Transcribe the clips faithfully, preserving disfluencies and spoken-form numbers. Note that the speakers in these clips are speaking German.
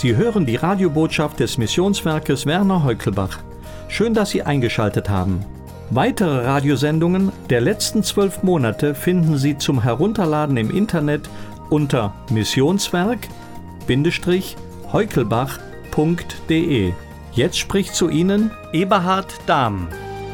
Sie hören die Radiobotschaft des Missionswerkes Werner Heukelbach. Schön, dass Sie eingeschaltet haben. Weitere Radiosendungen der letzten zwölf Monate finden Sie zum Herunterladen im Internet unter missionswerk-heukelbach punkt de. Jetzt spricht zu Ihnen Eberhard Dahm.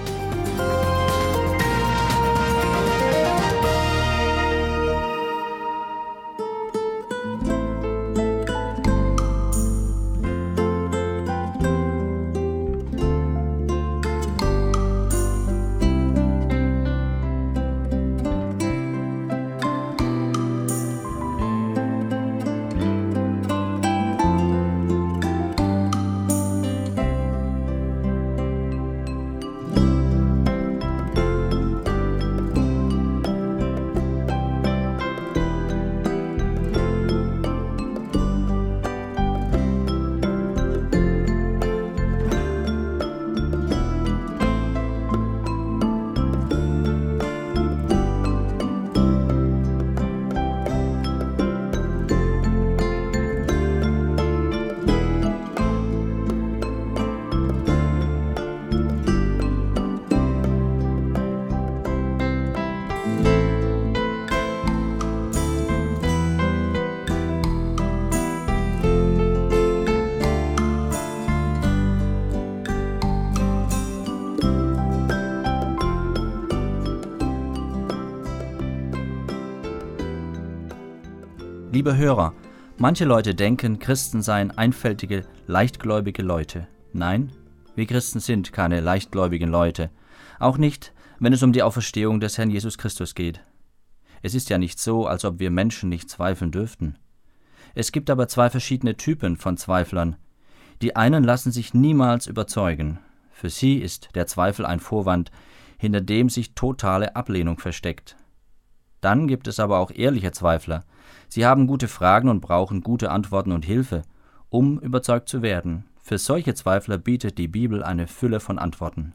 Liebe Hörer, manche Leute denken, Christen seien einfältige, leichtgläubige Leute. Nein, wir Christen sind keine leichtgläubigen Leute. Auch nicht, wenn es um die Auferstehung des Herrn Jesus Christus geht. Es ist ja nicht so, als ob wir Menschen nicht zweifeln dürften. Es gibt aber zwei verschiedene Typen von Zweiflern. Die einen lassen sich niemals überzeugen. Für sie ist der Zweifel ein Vorwand, hinter dem sich totale Ablehnung versteckt. Dann gibt es aber auch ehrliche Zweifler. Sie haben gute Fragen und brauchen gute Antworten und Hilfe, um überzeugt zu werden. Für solche Zweifler bietet die Bibel eine Fülle von Antworten.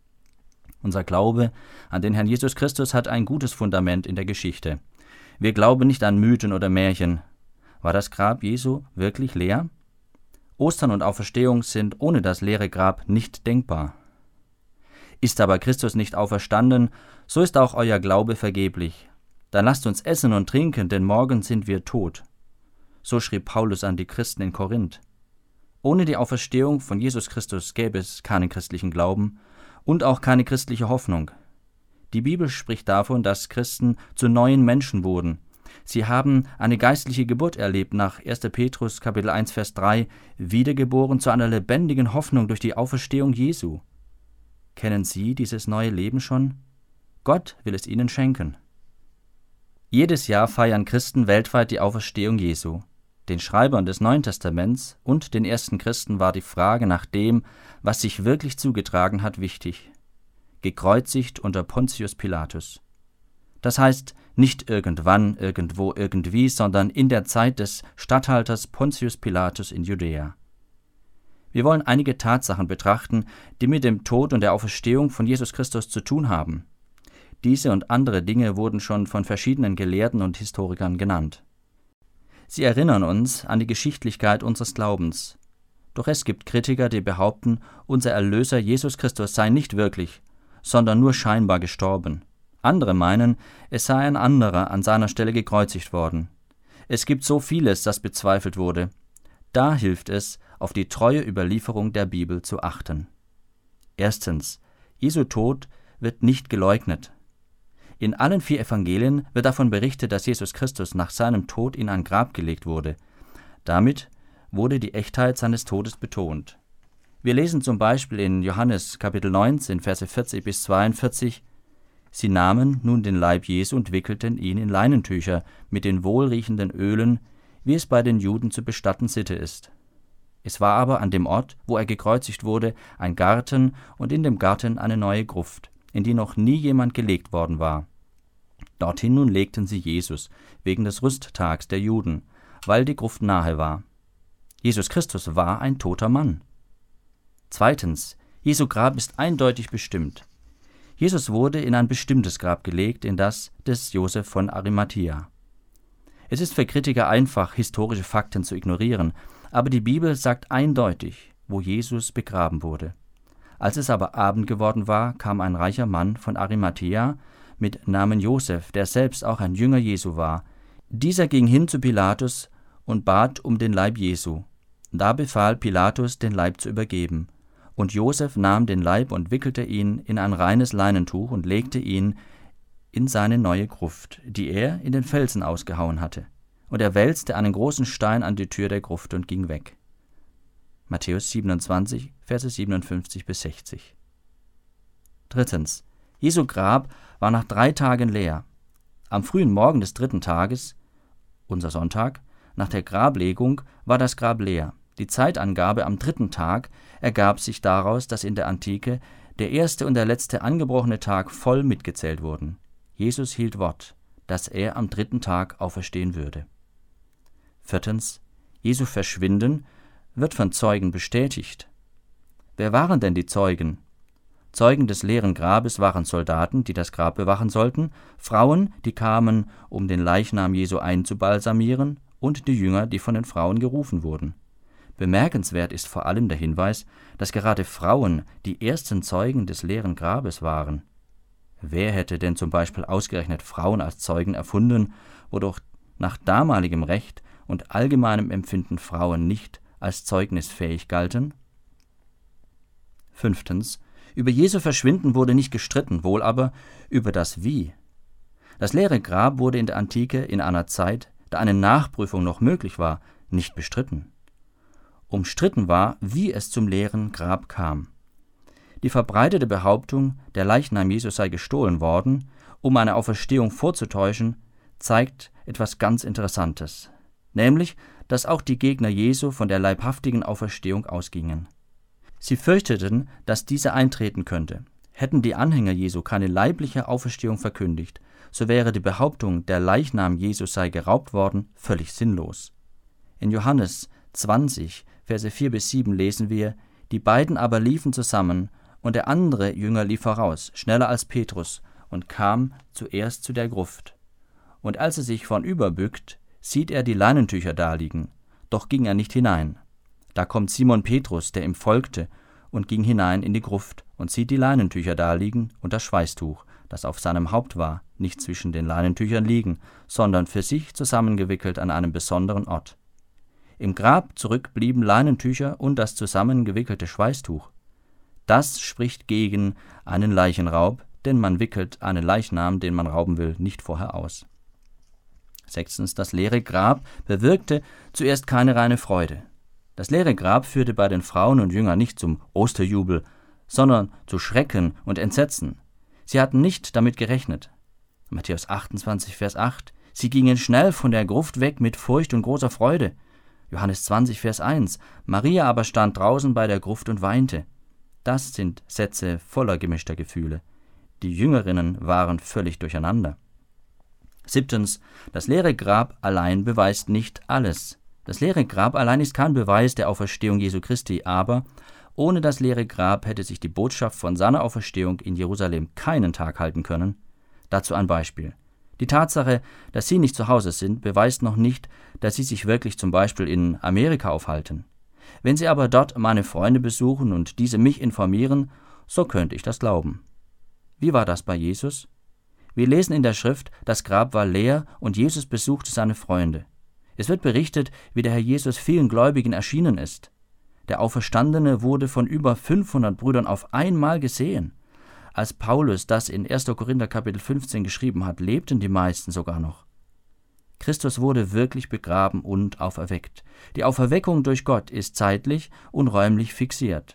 Unser Glaube an den Herrn Jesus Christus hat ein gutes Fundament in der Geschichte. Wir glauben nicht an Mythen oder Märchen. War das Grab Jesu wirklich leer? Ostern und Auferstehung sind ohne das leere Grab nicht denkbar. Ist aber Christus nicht auferstanden, so ist auch euer Glaube vergeblich. Dann lasst uns essen und trinken, denn morgen sind wir tot. So schrieb Paulus an die Christen in Korinth. Ohne die Auferstehung von Jesus Christus gäbe es keinen christlichen Glauben und auch keine christliche Hoffnung. Die Bibel spricht davon, dass Christen zu neuen Menschen wurden. Sie haben eine geistliche Geburt erlebt, nach erster Petrus Kapitel eins Vers drei, wiedergeboren zu einer lebendigen Hoffnung durch die Auferstehung Jesu. Kennen Sie dieses neue Leben schon? Gott will es Ihnen schenken. Jedes Jahr feiern Christen weltweit die Auferstehung Jesu. Den Schreibern des Neuen Testaments und den ersten Christen war die Frage nach dem, was sich wirklich zugetragen hat, wichtig. Gekreuzigt unter Pontius Pilatus. Das heißt, nicht irgendwann, irgendwo, irgendwie, sondern in der Zeit des Statthalters Pontius Pilatus in Judäa. Wir wollen einige Tatsachen betrachten, die mit dem Tod und der Auferstehung von Jesus Christus zu tun haben. Diese und andere Dinge wurden schon von verschiedenen Gelehrten und Historikern genannt. Sie erinnern uns an die Geschichtlichkeit unseres Glaubens. Doch es gibt Kritiker, die behaupten, unser Erlöser Jesus Christus sei nicht wirklich, sondern nur scheinbar gestorben. Andere meinen, es sei ein anderer an seiner Stelle gekreuzigt worden. Es gibt so vieles, das bezweifelt wurde. Da hilft es, auf die treue Überlieferung der Bibel zu achten. Erstens, Jesu Tod wird nicht geleugnet. In allen vier Evangelien wird davon berichtet, dass Jesus Christus nach seinem Tod in ein Grab gelegt wurde. Damit wurde die Echtheit seines Todes betont. Wir lesen zum Beispiel in Johannes Kapitel neunzehn, Verse vierzig bis zweiundvierzig: Sie nahmen nun den Leib Jesu und wickelten ihn in Leinentücher mit den wohlriechenden Ölen, wie es bei den Juden zu bestatten Sitte ist. Es war aber an dem Ort, wo er gekreuzigt wurde, ein Garten und in dem Garten eine neue Gruft, in die noch nie jemand gelegt worden war. Dorthin nun legten sie Jesus, wegen des Rüsttags der Juden, weil die Gruft nahe war. Jesus Christus war ein toter Mann. Zweitens, Jesu Grab ist eindeutig bestimmt. Jesus wurde in ein bestimmtes Grab gelegt, in das des Josef von Arimathäa. Es ist für Kritiker einfach, historische Fakten zu ignorieren, Aber die Bibel sagt eindeutig, wo Jesus begraben wurde. Als es aber Abend geworden war, kam ein reicher Mann von Arimathäa mit Namen Josef, der selbst auch ein Jünger Jesu war. Dieser ging hin zu Pilatus und bat um den Leib Jesu. Da befahl Pilatus, den Leib zu übergeben. Und Josef nahm den Leib und wickelte ihn in ein reines Leinentuch und legte ihn in seine neue Gruft, die er in den Felsen ausgehauen hatte. Und er wälzte einen großen Stein an die Tür der Gruft und ging weg. Matthäus siebenundzwanzig, Verse siebenundfünfzig bis sechzig. Drittens. Jesu Grab war nach drei Tagen leer. Am frühen Morgen des dritten Tages, unser Sonntag, nach der Grablegung, war das Grab leer. Die Zeitangabe am dritten Tag ergab sich daraus, dass in der Antike der erste und der letzte angebrochene Tag voll mitgezählt wurden. Jesus hielt Wort, dass er am dritten Tag auferstehen würde. Viertens. Jesu Verschwinden wird von Zeugen bestätigt. Wer waren denn die Zeugen? Zeugen des leeren Grabes waren Soldaten, die das Grab bewachen sollten, Frauen, die kamen, um den Leichnam Jesu einzubalsamieren, und die Jünger, die von den Frauen gerufen wurden. Bemerkenswert ist vor allem der Hinweis, dass gerade Frauen die ersten Zeugen des leeren Grabes waren. Wer hätte denn zum Beispiel ausgerechnet Frauen als Zeugen erfunden, wodurch nach damaligem Recht und allgemeinem Empfinden Frauen nicht als zeugnisfähig galten? Fünftens. Über Jesu Verschwinden wurde nicht gestritten, wohl aber über das Wie. Das leere Grab wurde in der Antike in einer Zeit, da eine Nachprüfung noch möglich war, nicht bestritten. Umstritten war, wie es zum leeren Grab kam. Die verbreitete Behauptung, der Leichnam Jesus sei gestohlen worden, um eine Auferstehung vorzutäuschen, zeigt etwas ganz Interessantes, nämlich, dass auch die Gegner Jesu von der leibhaftigen Auferstehung ausgingen. Sie fürchteten, dass diese eintreten könnte. Hätten die Anhänger Jesu keine leibliche Auferstehung verkündigt, so wäre die Behauptung, der Leichnam Jesus sei geraubt worden, völlig sinnlos. In Johannes zwanzig, Verse vier bis sieben lesen wir: Die beiden aber liefen zusammen, und der andere Jünger lief voraus, schneller als Petrus, und kam zuerst zu der Gruft. Und als er sich vornüber bückt, sieht er die Leinentücher daliegen, doch ging er nicht hinein. Da kommt Simon Petrus, der ihm folgte, und ging hinein in die Gruft und sieht die Leinentücher daliegen und das Schweißtuch, das auf seinem Haupt war, nicht zwischen den Leinentüchern liegen, sondern für sich zusammengewickelt an einem besonderen Ort. Im Grab zurück blieben Leinentücher und das zusammengewickelte Schweißtuch. Das spricht gegen einen Leichenraub, denn man wickelt einen Leichnam, den man rauben will, nicht vorher aus. Sechstens. Das leere Grab bewirkte zuerst keine reine Freude. Das leere Grab führte bei den Frauen und Jüngern nicht zum Osterjubel, sondern zu Schrecken und Entsetzen. Sie hatten nicht damit gerechnet. Matthäus achtundzwanzig, Vers acht. Sie gingen schnell von der Gruft weg mit Furcht und großer Freude. Johannes zwanzig, Vers eins. Maria aber stand draußen bei der Gruft und weinte. Das sind Sätze voller gemischter Gefühle. Die Jüngerinnen waren völlig durcheinander. Siebtens. Das leere Grab allein beweist nicht alles. Das leere Grab allein ist kein Beweis der Auferstehung Jesu Christi, aber ohne das leere Grab hätte sich die Botschaft von seiner Auferstehung in Jerusalem keinen Tag halten können. Dazu ein Beispiel. Die Tatsache, dass Sie nicht zu Hause sind, beweist noch nicht, dass Sie sich wirklich zum Beispiel in Amerika aufhalten. Wenn Sie aber dort meine Freunde besuchen und diese mich informieren, so könnte ich das glauben. Wie war das bei Jesus? Wir lesen in der Schrift, das Grab war leer und Jesus besuchte seine Freunde. Es wird berichtet, wie der Herr Jesus vielen Gläubigen erschienen ist. Der Auferstandene wurde von über fünfhundert Brüdern auf einmal gesehen. Als Paulus das in erster Korinther Kapitel fünfzehn geschrieben hat, lebten die meisten sogar noch. Christus wurde wirklich begraben und auferweckt. Die Auferweckung durch Gott ist zeitlich und räumlich fixiert.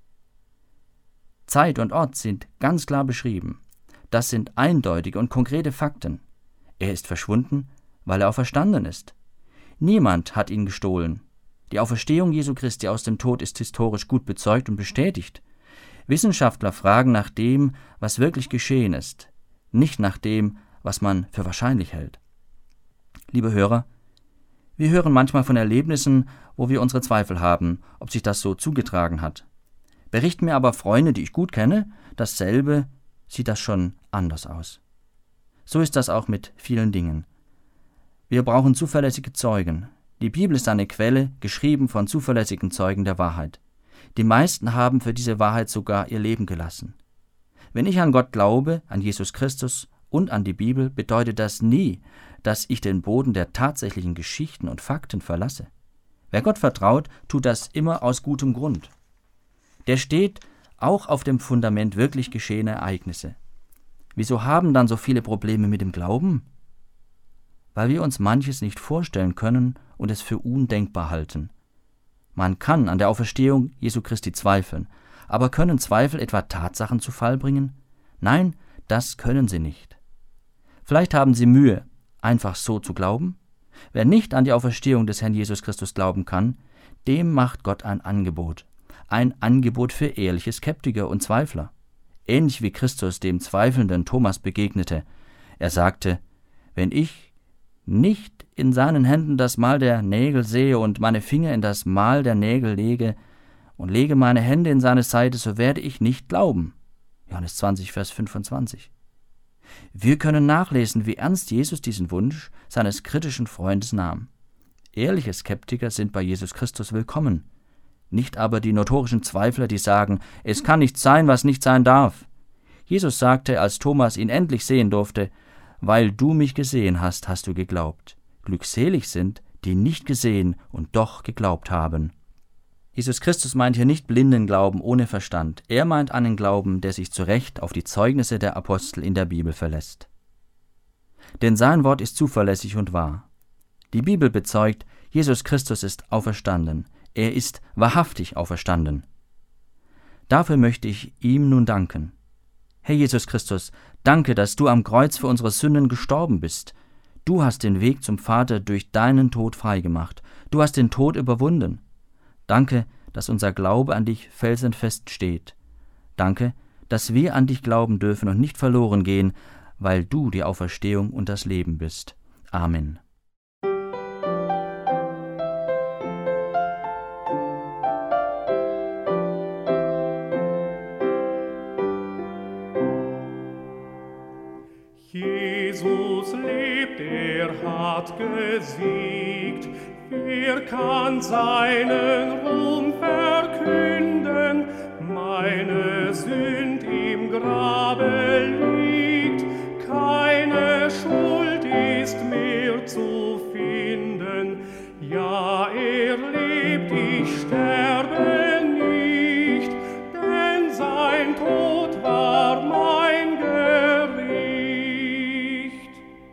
Zeit und Ort sind ganz klar beschrieben. Das sind eindeutige und konkrete Fakten. Er ist verschwunden, weil er auferstanden ist. Niemand hat ihn gestohlen. Die Auferstehung Jesu Christi aus dem Tod ist historisch gut bezeugt und bestätigt. Wissenschaftler fragen nach dem, was wirklich geschehen ist, nicht nach dem, was man für wahrscheinlich hält. Liebe Hörer, wir hören manchmal von Erlebnissen, wo wir unsere Zweifel haben, ob sich das so zugetragen hat. Berichten mir aber Freunde, die ich gut kenne, dasselbe, sieht das schon anders aus. So ist das auch mit vielen Dingen. Wir brauchen zuverlässige Zeugen. Die Bibel ist eine Quelle, geschrieben von zuverlässigen Zeugen der Wahrheit. Die meisten haben für diese Wahrheit sogar ihr Leben gelassen. Wenn ich an Gott glaube, an Jesus Christus und an die Bibel, bedeutet das nie, dass ich den Boden der tatsächlichen Geschichten und Fakten verlasse. Wer Gott vertraut, tut das immer aus gutem Grund. Der steht auch auf dem Fundament wirklich geschehener Ereignisse. Wieso haben dann so viele Probleme mit dem Glauben? Weil wir uns manches nicht vorstellen können und es für undenkbar halten. Man kann an der Auferstehung Jesu Christi zweifeln, aber können Zweifel etwa Tatsachen zu Fall bringen? Nein, das können sie nicht. Vielleicht haben sie Mühe, einfach so zu glauben? Wer nicht an die Auferstehung des Herrn Jesus Christus glauben kann, dem macht Gott ein Angebot. Ein Angebot für ehrliche Skeptiker und Zweifler. Ähnlich wie Christus dem zweifelnden Thomas begegnete. Er sagte, wenn ich nicht in seinen Händen das Mal der Nägel sehe und meine Finger in das Mal der Nägel lege und lege meine Hände in seine Seite, so werde ich nicht glauben. Johannes zwanzig, Vers fünfundzwanzig. Wir können nachlesen, wie ernst Jesus diesen Wunsch seines kritischen Freundes nahm. Ehrliche Skeptiker sind bei Jesus Christus willkommen, nicht aber die notorischen Zweifler, die sagen, es kann nicht sein, was nicht sein darf. Jesus sagte, als Thomas ihn endlich sehen durfte, weil du mich gesehen hast, hast du geglaubt. Glückselig sind, die nicht gesehen und doch geglaubt haben. Jesus Christus meint hier nicht blinden Glauben ohne Verstand. Er meint einen Glauben, der sich zu Recht auf die Zeugnisse der Apostel in der Bibel verlässt. Denn sein Wort ist zuverlässig und wahr. Die Bibel bezeugt, Jesus Christus ist auferstanden. Er ist wahrhaftig auferstanden. Dafür möchte ich ihm nun danken. Herr Jesus Christus, danke, dass du am Kreuz für unsere Sünden gestorben bist. Du hast den Weg zum Vater durch deinen Tod freigemacht. Du hast den Tod überwunden. Danke, dass unser Glaube an dich felsenfest steht. Danke, dass wir an dich glauben dürfen und nicht verloren gehen, weil du die Auferstehung und das Leben bist. Amen. Jesus lebt, er hat gesiegt. Wer kann seinen Ruhm verkünden? Meine Sünd im Grabe liegt, keine Schuld ist mehr zu finden. Ja, er lebt, ich sterbe nicht, denn sein Tod war mein Gericht.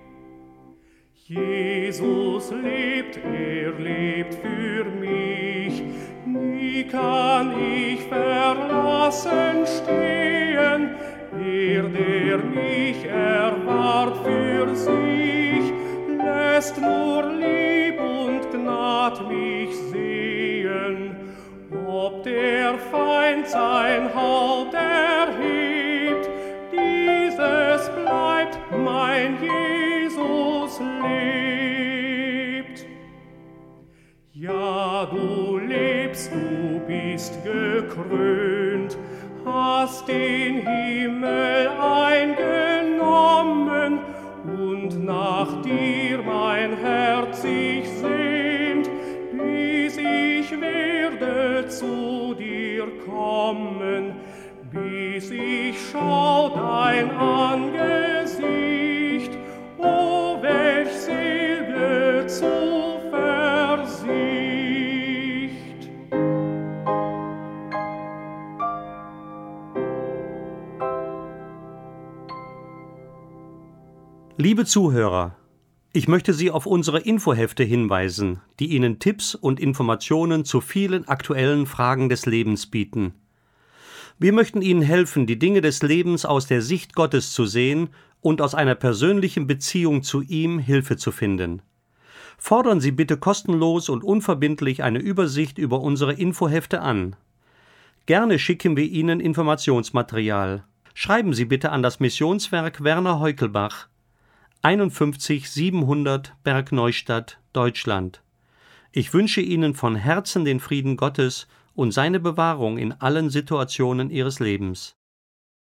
Jesus lebt, er lebt für mich, nie kann ich verlassen stehen. Er, der mich erwarb für sich, lässt nur Lieb und Gnad mich sehen. Ob der Feind sein Haupt erhebt, dieses bleibt, mein Jesus lebt. Ja, du lebst, du bist gekrönt, hast den Himmel eingenommen, und nach dir mein Herz sich sehnt, bis ich werde zu dir kommen, bis ich schau dein Angesicht, o welch selge Zuversicht. Liebe Zuhörer, ich möchte Sie auf unsere Infohefte hinweisen, die Ihnen Tipps und Informationen zu vielen aktuellen Fragen des Lebens bieten. Wir möchten Ihnen helfen, die Dinge des Lebens aus der Sicht Gottes zu sehen und aus einer persönlichen Beziehung zu ihm Hilfe zu finden. Fordern Sie bitte kostenlos und unverbindlich eine Übersicht über unsere Infohefte an. Gerne schicken wir Ihnen Informationsmaterial. Schreiben Sie bitte an das Missionswerk Werner Heukelbach, einundfünfzig siebenhundert Bergneustadt, Deutschland. Ich wünsche Ihnen von Herzen den Frieden Gottes und seine Bewahrung in allen Situationen Ihres Lebens.